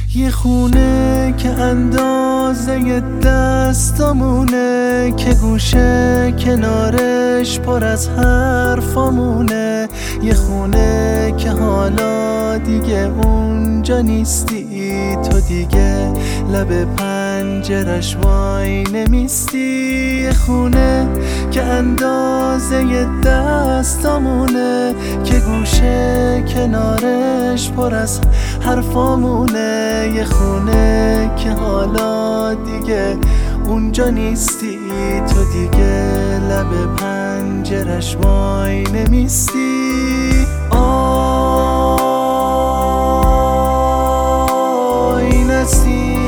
یه خونه که اندازه دستامونه، که گوشه کنارش پر از حرفامونه. یه خونه که حالا دیگه اونجا نیستی، تو دیگه لب پنجرش وای نمیستی. یه خونه که اندازه دستامونه، که گوشه کنارش پر از حرفامونه. یه خونه که حالا دیگه اونجا نیستی، تو دیگه لب پنجرش وای نمیستی. آی نسیم،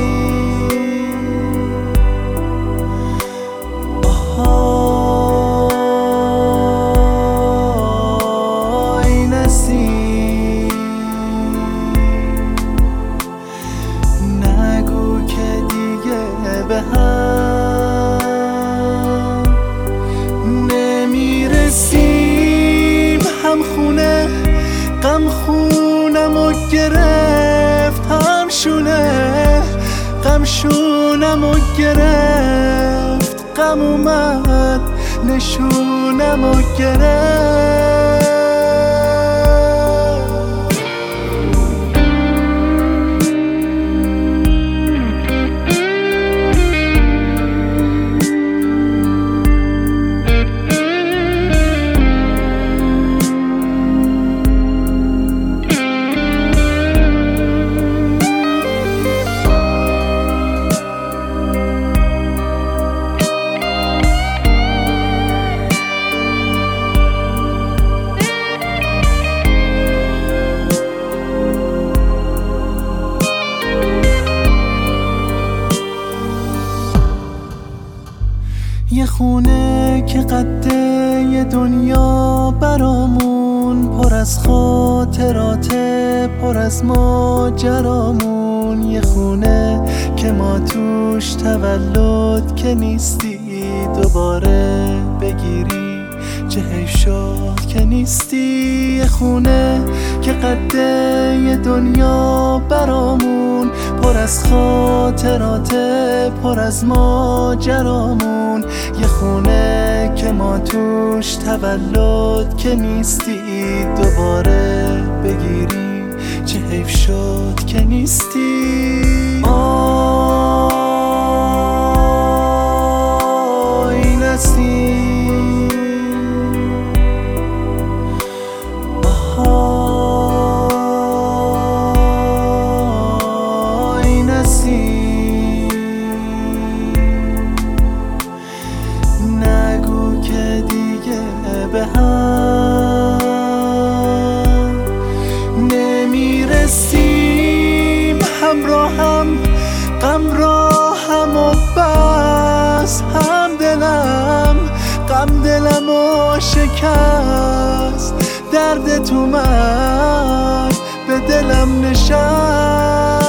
آی نسیم، نگو که دیگه به هم نمیرسیم. هم خونه غم خونمو گرفت، هم شونه غم شونمو گرفت. غم اومد نشونمو گرفت. یه خونه که قده یه دنیا برامون، پر از خاطراته پر از ماجرامون. یه خونه که ما توش تولد که نیستی، دوباره بگیری چه حیف شد که نیستی. یه خونه که قده یه دنیا برامون، پر از خاطراته پر از ماجرامون. یه خونه که ما توش تولد که نیستی، دوباره بگیری چه حیف شد که نیستی. آی نسیم، آی نسیم، نگو که دیگه به هم نمیرسیم. همراهم غمراهم و بس، هم غم دلمو شکست. دردت اومد به دلم نشست.